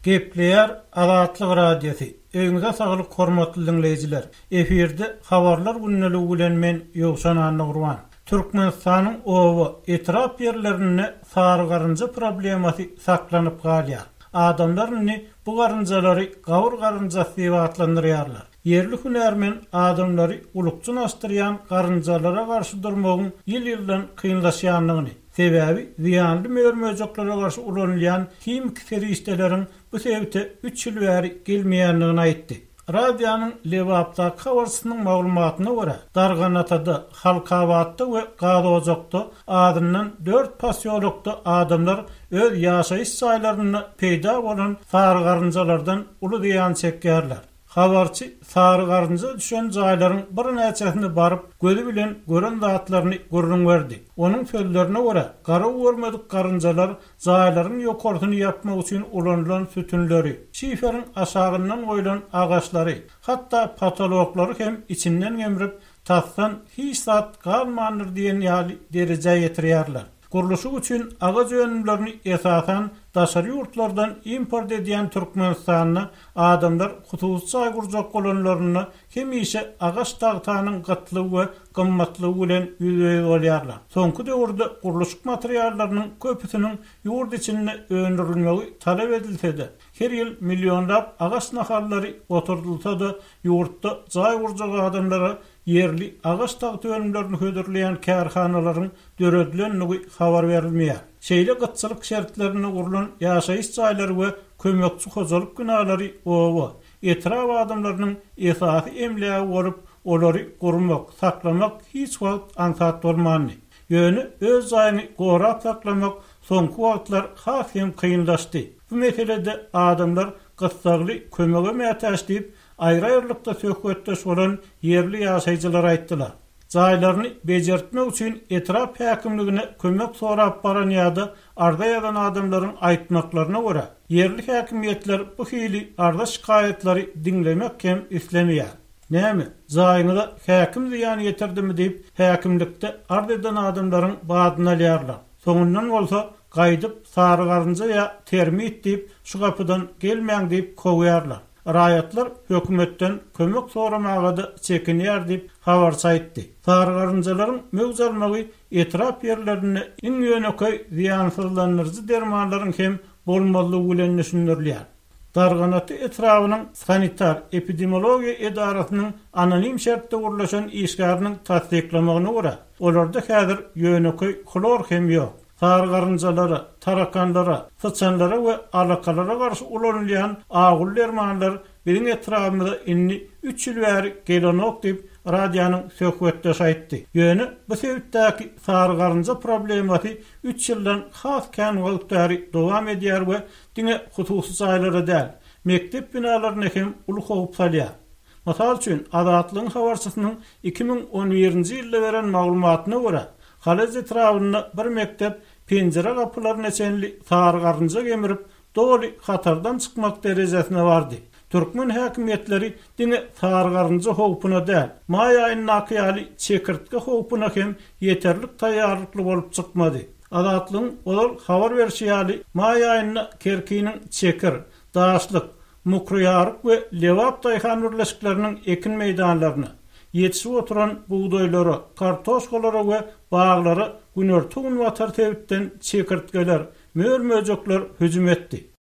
Gepleýär Azatlyk radiosu. Öňüňize saglyk hormatly dinleýijiler. Eferde habarlar günneligi bilen men Ýowşan Annurwan. Türkmenistanyň owa etrap ýerlerinde sary garynja problemasy saklanyp galýar. Adamlar bu garynjalary gawur garynjasy diýip atlandyrýarlar. Yerli hünärmen adamlary ulukçun astyrýan garynjalara garşy durmagyň ýyl-ýyldan kynlaşýanlygyny, sebäbi ziýanly möýrmejeklara garşy ulanylýan kimik feristeleriň bu sebäpde 3 ýyl bäri gelmeýänligini aýtdy. Radiýanyň Lewapda habarçysynyň maglumatyna görä, Darganatada, Halkabatda we Gadozokda adından 4 pasyolokda adamlar öz ýaşaýyş saýlaryny peýda bolan sary garynjalardan uly ziýan çekýärler. Habarçy sary garynja düşen jaýlaryň bir näçesine baryp gözü bilen gören zatlaryny görüň berdi. Onuň sözlerine görä, gara görmedik garynjalar jaýlaryň ýokartyny ýapmak üçin ulanylan sütünleri, şiferiň aşagyndan goýulan agaçlary, hatda patologlary hem içinden gemrip tassan hiç zat galmandyr diýen ýaly derejä ýetirýärler. Guruluşy üçin agaç öňümlerini esasan daşary ýurtlardan import edýän Türkmenistanyň adamlar hususy aýgurjak bolanlaryny hemişe agaç dagtanyň gatlygy we gymmatlygy bilen ýüzeye bolýarlar. Soňky döwürde guruluş materiallarynyň köpüsiniň ýurt içinde öňdürilmegi talep edilse-de, her ýyl millionlap agaç nahallary oturdylsa-da ýurtda jaý gurjak adamlara yerli agaç dagty öňümlerini hödürleýän kärhanalaryň döredilenligi habar berilmeýär. Şeýle gıtçylyk şertlerine gurulan ýaşaýyş jaýlary we kömekçi hojalyk günalary owa etraf adamlarynyň esasy emlägi bolup olary gurmak, saklamak hiç wagt ansat bolmany. Ýöne öz jaýyny gorap saklamak soňky wagtlar hasym kynlaşdy. Bu meselede adamlar gıtsagly kömege mätäş diýip aýry-aýrylykda söhbetdeş bolan yerli ýaşaýjylar aýtdylar. Jaýlaryny bejertmek üçin etrap häkimligine kömek sorap baran ýa-da arda ýagan adamlaryň aýtmaklaryna görä, yerli häkimiýetler bu hili arda şikaýetleri dinlemek hem islemeýär. Näme? Jaýyňyza häkim ziýan ýetirdimi diýip häkimlikde arda eden adamlaryň badyna alýarlar. Soňundan bolsa gaýdyp sary garynja ýa termit diýip şu gapydan gelmeň diýip kowaýarlar. Raýatlar hökümetden kömek soramaga da çekinýär diýip habar saýtdy. Sary garynjalaryň mögzalmagy etrap ýerlerine iň ýöneköy ziýansızlanyrjy dermanlaryň hem bolmalygy bilen düşünýärler. Darganaty etrawynyň sanitar epidemiologiýa edarasynyň anonim şertde gurulşan işgäriniň tasdiklamagyna görä, olarda häzir ýöneköy klor hem ýok. Sary garynjalara, tarakanlara, sıçanlara we alakalara garşy ulanylýan agyl dermanlar biziň etrafymyzda inni 3 ýyl bäri gelenok diýip radiýanyň söhbetde aýtdy. Ýöne bu sebäpdäki sary garynja problemasy 3 ýyldan has kän wagtary dowam edýär we diňe hususy jaýlara däl, mektep binalaryna hem uly howp salýar. Masal üçin Azatlyk habarçysynyň 2011-nji ýylda beren maglumatyna görä, Halez etrafında bir mektep pencere kapılarına çenli sary garynja gemirip doly hatardan çykmak derejesine bardy. Türkmen häkimiýetleri diňe sary garynja howpuna däl, maý aýynyň akýaly çekirtge howpuna hem ýeterlik taýýarlykly bolup çykmady. Azatlyň olar habar berýärdi, maý aýynyň kerkiniň çekir, daşlyk, mukryýarlyk we lewap taýhanurlaşyklarynyň ekin meýdanlaryna yetişip oturan buğdaýlara, kartoşkalara we baglara günörtüň watar tebitden çekirtgeler, möýrmejekler hüjüm etdi.